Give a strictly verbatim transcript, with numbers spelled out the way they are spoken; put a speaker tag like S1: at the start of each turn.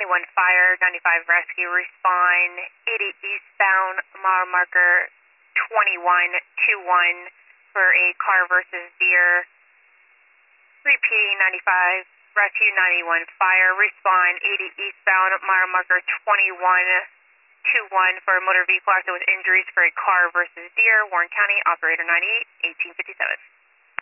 S1: ninety-one fire, ninety-five rescue, respond eighty eastbound, mile marker twenty-one twenty-one for a car versus deer. Repeating ninety-five, rescue ninety-one fire, respond eighty eastbound, mile marker twenty-one twenty-one for a motor vehicle accident with injuries for a car versus deer, Warren County, operator ninety-eight, eighteen fifty-seven.